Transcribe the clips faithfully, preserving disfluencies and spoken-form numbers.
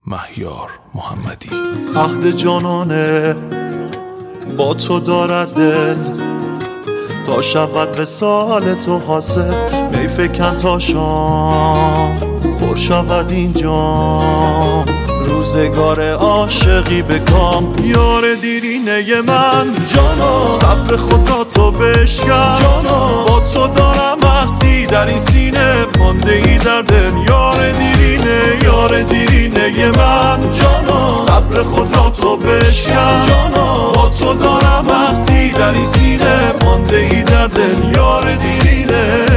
مهیار محمدی. عهد جانانه با تو دارد دل، تا شود وصال تو حاصل. می فکن تا شام پر شود اینجا، روزگار عاشقی به کام. یار دیرینه من جانا، صبر خدا تو بشکن جانا. با تو دارم عهدی در این سینه، مانده ای در دل. یار دیرینه یار دیرینه من جانا، صبر خدا تو بشکن جانا. با تو دارم عهدی در این سینه، مانده ای در دل. یار دیرینه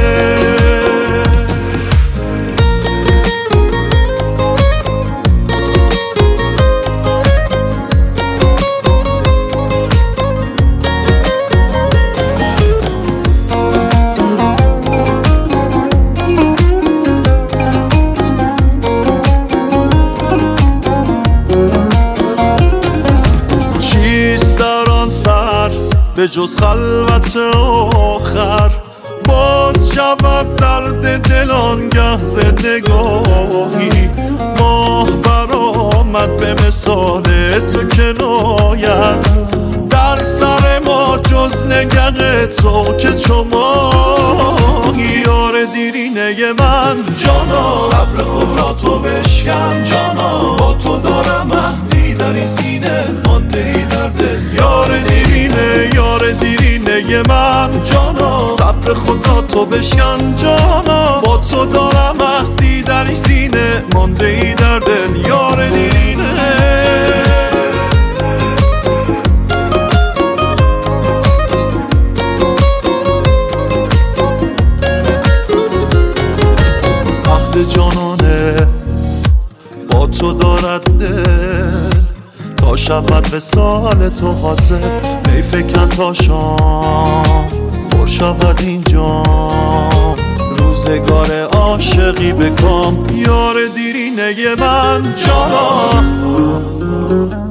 به جز خلوت آخر، باز شود درد دل آنگه ز نگاهی. ماه برآمد به مثال تو کنایت، در سر ما جز نگه تو که چو ماهی. یار دیرینه من جانا، صبر خود را تو بشکن جانا. با تو دارم عهدی در این سینه، مانده ای در دل. یار دیرینه یار دیرینه من جانا، صبر خدا تو بشکن جانا. با تو دارم عهدی در این سینه، مانده ای در دل. یار دیرینه جانانه با تو دارد دل، تا شود وصال تو حاصل. می فکن تا شام پر شود اینجا، روزگار عاشقی به کام. یار دیرینه من جانا.